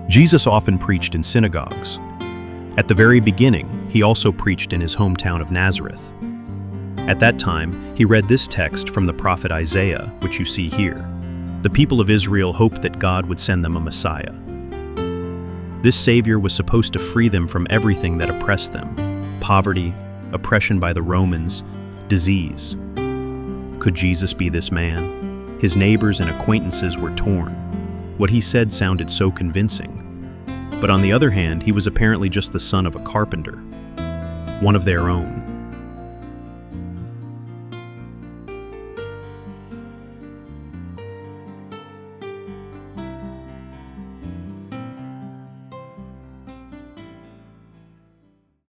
Jesus often preached in synagogues. At the very beginning, he also preached in his hometown of Nazareth. At that time, he read this text from the prophet Isaiah, which you see here. The people of Israel hoped that God would send them a Messiah. This Savior was supposed to free them from everything that oppressed them: poverty, oppression by the Romans, disease. Could Jesus be this man? His neighbors and acquaintances were torn. What he said sounded so convincing. But on the other hand, he was apparently just the son of a carpenter, one of their own.